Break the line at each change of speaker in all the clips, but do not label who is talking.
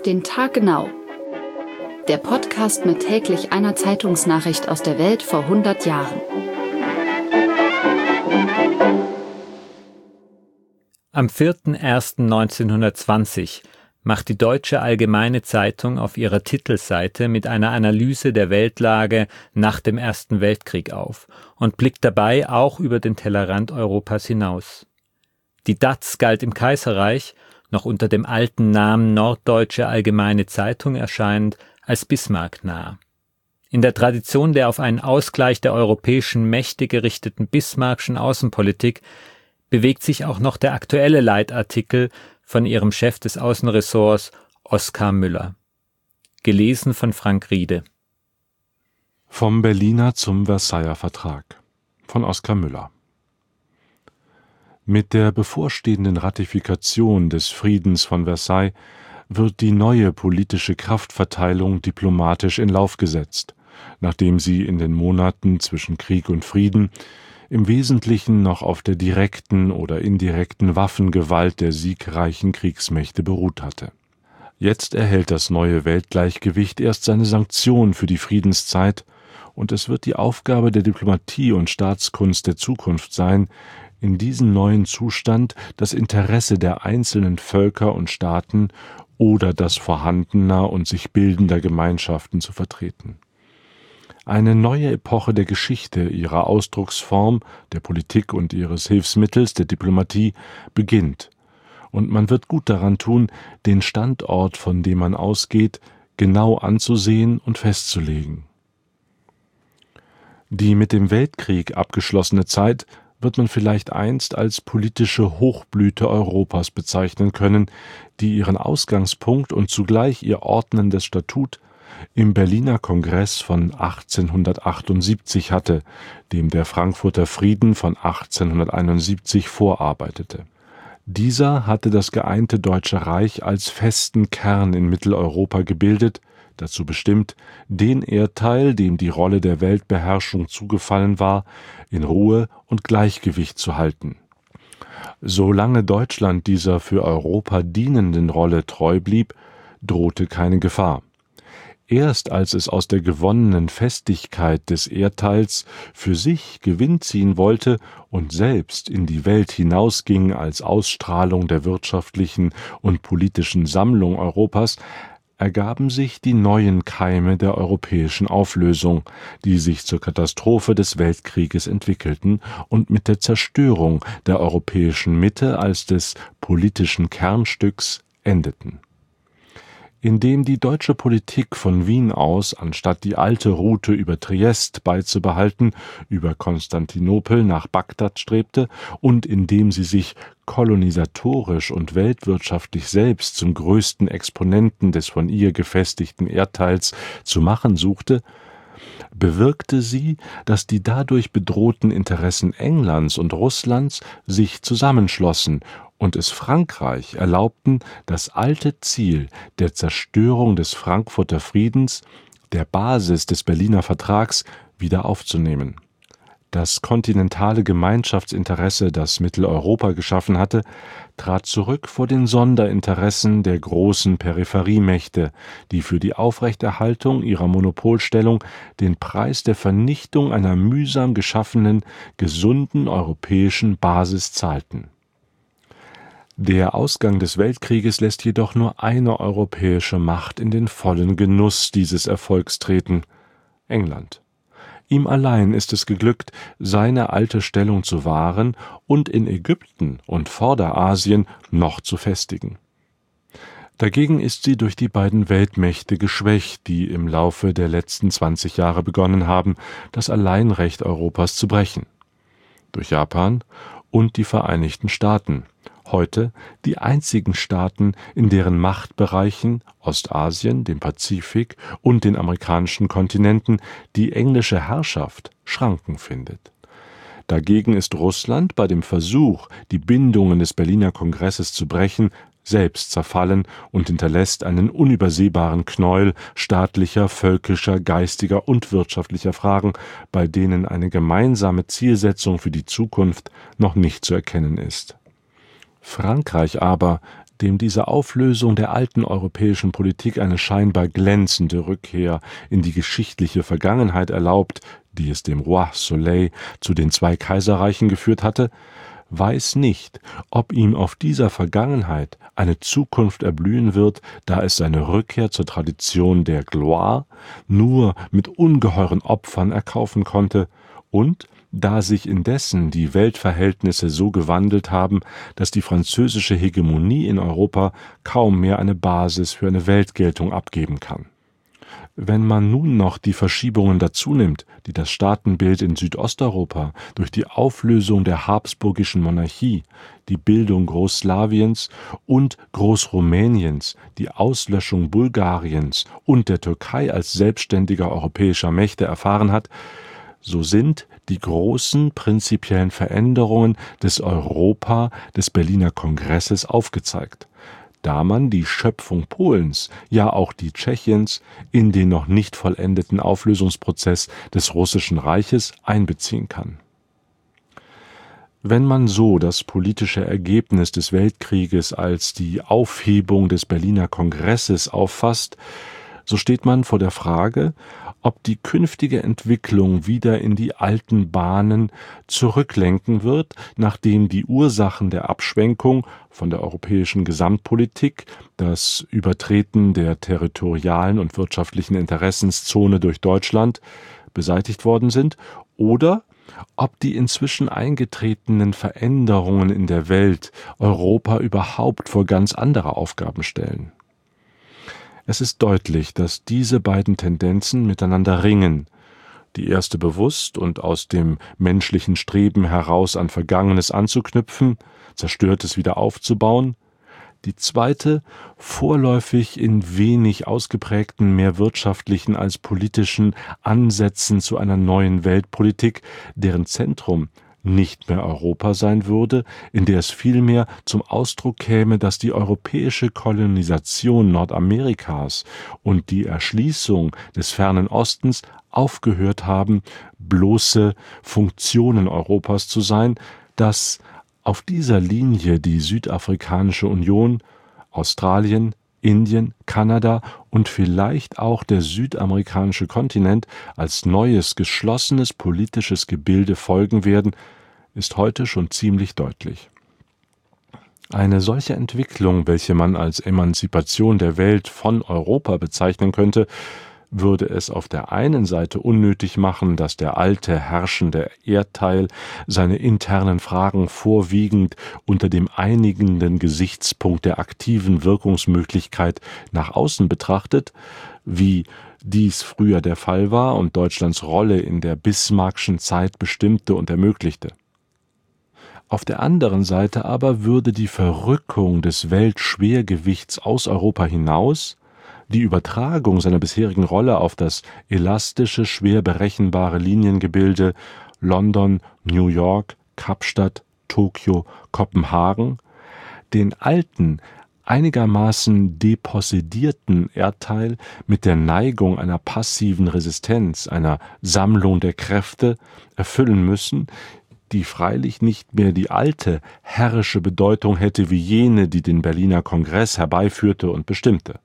den Tag genau. Der Podcast mit täglich einer Zeitungsnachricht aus der Welt vor 100 Jahren.
Am 4.1.1920 macht die Deutsche Allgemeine Zeitung auf ihrer Titelseite mit einer Analyse der Weltlage nach dem Ersten Weltkrieg auf und blickt dabei auch über den Tellerrand Europas hinaus. Die DAZ galt im Kaiserreich, noch unter dem alten Namen Norddeutsche Allgemeine Zeitung erscheinend, als bismarcknah. In der Tradition der auf einen Ausgleich der europäischen Mächte gerichteten bismarckschen Außenpolitik bewegt sich auch noch der aktuelle Leitartikel von ihrem Chef des Außenressorts, Oskar Müller. Gelesen von Frank Riede.
Vom Berliner zum Versailler Vertrag von Oskar Müller. Mit der bevorstehenden Ratifikation des Friedens von Versailles wird die neue politische Kraftverteilung diplomatisch in Lauf gesetzt, nachdem sie in den Monaten zwischen Krieg und Frieden im Wesentlichen noch auf der direkten oder indirekten Waffengewalt der siegreichen Kriegsmächte beruht hatte. Jetzt erhält das neue Weltgleichgewicht erst seine Sanktion für die Friedenszeit, und es wird die Aufgabe der Diplomatie und Staatskunst der Zukunft sein, in diesem neuen Zustand das Interesse der einzelnen Völker und Staaten oder das vorhandener und sich bildender Gemeinschaften zu vertreten. Eine neue Epoche der Geschichte, ihrer Ausdrucksform, der Politik und ihres Hilfsmittels, der Diplomatie, beginnt. Und man wird gut daran tun, den Standort, von dem man ausgeht, genau anzusehen und festzulegen. Die mit dem Weltkrieg abgeschlossene Zeit wird man vielleicht einst als politische Hochblüte Europas bezeichnen können, die ihren Ausgangspunkt und zugleich ihr ordnendes Statut im Berliner Kongress von 1878 hatte, dem der Frankfurter Frieden von 1871 vorarbeitete. Dieser hatte das geeinte Deutsche Reich als festen Kern in Mitteleuropa gebildet, dazu bestimmt, den Erdteil, dem die Rolle der Weltbeherrschung zugefallen war, in Ruhe und Gleichgewicht zu halten. Solange Deutschland dieser für Europa dienenden Rolle treu blieb, drohte keine Gefahr. Erst als es aus der gewonnenen Festigkeit des Erdteils für sich Gewinn ziehen wollte und selbst in die Welt hinausging als Ausstrahlung der wirtschaftlichen und politischen Sammlung Europas, ergaben sich die neuen Keime der europäischen Auflösung, die sich zur Katastrophe des Weltkrieges entwickelten und mit der Zerstörung der europäischen Mitte als des politischen Kernstücks endeten. Indem die deutsche Politik von Wien aus, anstatt die alte Route über Triest beizubehalten, über Konstantinopel nach Bagdad strebte und indem sie sich kolonisatorisch und weltwirtschaftlich selbst zum größten Exponenten des von ihr gefestigten Erdteils zu machen suchte, bewirkte sie, dass die dadurch bedrohten Interessen Englands und Russlands sich zusammenschlossen und es Frankreich erlaubten, das alte Ziel der Zerstörung des Frankfurter Friedens, der Basis des Berliner Vertrags, wieder aufzunehmen. Das kontinentale Gemeinschaftsinteresse, das Mitteleuropa geschaffen hatte, trat zurück vor den Sonderinteressen der großen Peripheriemächte, die für die Aufrechterhaltung ihrer Monopolstellung den Preis der Vernichtung einer mühsam geschaffenen, gesunden europäischen Basis zahlten. Der Ausgang des Weltkrieges lässt jedoch nur eine europäische Macht in den vollen Genuss dieses Erfolgs treten: England. Ihm allein ist es geglückt, seine alte Stellung zu wahren und in Ägypten und Vorderasien noch zu festigen. Dagegen ist sie durch die beiden Weltmächte geschwächt, die im Laufe der letzten 20 Jahre begonnen haben, das Alleinrecht Europas zu brechen. Durch Japan und die Vereinigten Staaten, heute die einzigen Staaten, in deren Machtbereichen Ostasien, dem Pazifik und den amerikanischen Kontinenten die englische Herrschaft Schranken findet. Dagegen ist Russland bei dem Versuch, die Bindungen des Berliner Kongresses zu brechen, selbst zerfallen und hinterlässt einen unübersehbaren Knäuel staatlicher, völkischer, geistiger und wirtschaftlicher Fragen, bei denen eine gemeinsame Zielsetzung für die Zukunft noch nicht zu erkennen ist. Frankreich aber, dem diese Auflösung der alten europäischen Politik eine scheinbar glänzende Rückkehr in die geschichtliche Vergangenheit erlaubt, die es dem Roi Soleil zu den 2 Kaiserreichen geführt hatte, weiß nicht, ob ihm auf dieser Vergangenheit eine Zukunft erblühen wird, da es seine Rückkehr zur Tradition der Gloire nur mit ungeheuren Opfern erkaufen konnte und da sich indessen die Weltverhältnisse so gewandelt haben, dass die französische Hegemonie in Europa kaum mehr eine Basis für eine Weltgeltung abgeben kann. Wenn man nun noch die Verschiebungen dazunimmt, die das Staatenbild in Südosteuropa durch die Auflösung der habsburgischen Monarchie, die Bildung Großslawiens und Großrumäniens, die Auslöschung Bulgariens und der Türkei als selbstständiger europäischer Mächte erfahren hat, so sind die großen prinzipiellen Veränderungen des Europa des Berliner Kongresses aufgezeigt, da man die Schöpfung Polens, ja auch die Tschechiens, in den noch nicht vollendeten Auflösungsprozess des Russischen Reiches einbeziehen kann. Wenn man so das politische Ergebnis des Weltkrieges als die Aufhebung des Berliner Kongresses auffasst, so steht man vor der Frage, ob die künftige Entwicklung wieder in die alten Bahnen zurücklenken wird, nachdem die Ursachen der Abschwenkung von der europäischen Gesamtpolitik, das Übertreten der territorialen und wirtschaftlichen Interessenszone durch Deutschland, beseitigt worden sind, oder ob die inzwischen eingetretenen Veränderungen in der Welt Europa überhaupt vor ganz andere Aufgaben stellen. Es ist deutlich, dass diese beiden Tendenzen miteinander ringen, die erste bewusst und aus dem menschlichen Streben heraus an Vergangenes anzuknüpfen, Zerstörtes wieder aufzubauen, die zweite vorläufig in wenig ausgeprägten, mehr wirtschaftlichen als politischen Ansätzen zu einer neuen Weltpolitik, deren Zentrum nicht mehr Europa sein würde, in der es vielmehr zum Ausdruck käme, dass die europäische Kolonisation Nordamerikas und die Erschließung des fernen Ostens aufgehört haben, bloße Funktionen Europas zu sein, dass auf dieser Linie die Südafrikanische Union, Australien, Indien, Kanada und vielleicht auch der südamerikanische Kontinent als neues, geschlossenes politisches Gebilde folgen werden, ist heute schon ziemlich deutlich. Eine solche Entwicklung, welche man als Emanzipation der Welt von Europa bezeichnen könnte, würde es auf der einen Seite unnötig machen, dass der alte, herrschende Erdteil seine internen Fragen vorwiegend unter dem einigenden Gesichtspunkt der aktiven Wirkungsmöglichkeit nach außen betrachtet, wie dies früher der Fall war und Deutschlands Rolle in der bismarckschen Zeit bestimmte und ermöglichte. Auf der anderen Seite aber würde die Verrückung des Weltschwergewichts aus Europa hinaus die Übertragung seiner bisherigen Rolle auf das elastische, schwer berechenbare Liniengebilde London, New York, Kapstadt, Tokio, Kopenhagen, den alten, einigermaßen depossedierten Erdteil mit der Neigung einer passiven Resistenz, einer Sammlung der Kräfte erfüllen müssen, die freilich nicht mehr die alte, herrische Bedeutung hätte wie jene, die den Berliner Kongress herbeiführte und bestimmte.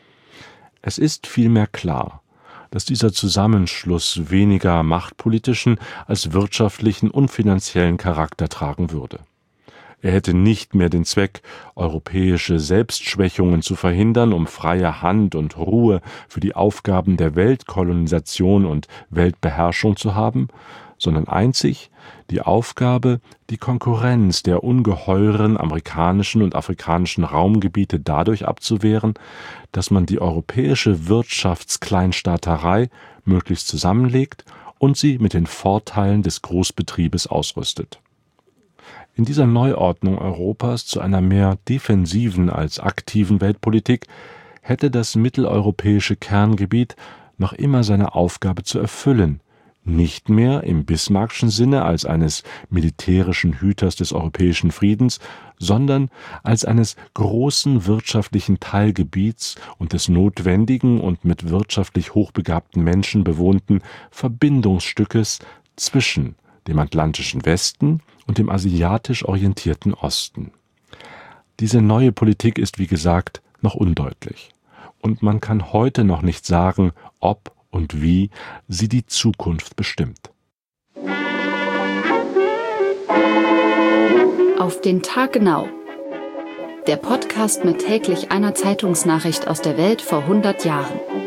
Es ist vielmehr klar, dass dieser Zusammenschluss weniger machtpolitischen als wirtschaftlichen und finanziellen Charakter tragen würde. Er hätte nicht mehr den Zweck, europäische Selbstschwächungen zu verhindern, um freie Hand und Ruhe für die Aufgaben der Weltkolonisation und Weltbeherrschung zu haben, sondern einzig die Aufgabe, die Konkurrenz der ungeheuren amerikanischen und afrikanischen Raumgebiete dadurch abzuwehren, dass man die europäische Wirtschaftskleinstaaterei möglichst zusammenlegt und sie mit den Vorteilen des Großbetriebes ausrüstet. In dieser Neuordnung Europas zu einer mehr defensiven als aktiven Weltpolitik hätte das mitteleuropäische Kerngebiet noch immer seine Aufgabe zu erfüllen, nicht mehr im bismarckschen Sinne als eines militärischen Hüters des europäischen Friedens, sondern als eines großen wirtschaftlichen Teilgebiets und des notwendigen und mit wirtschaftlich hochbegabten Menschen bewohnten Verbindungsstückes zwischen dem atlantischen Westen und dem asiatisch orientierten Osten. Diese neue Politik ist, wie gesagt, noch undeutlich. Und man kann heute noch nicht sagen, ob und wie sie die Zukunft bestimmt.
Auf den Tag genau. Der Podcast mit täglich einer Zeitungsnachricht aus der Welt vor 100 Jahren.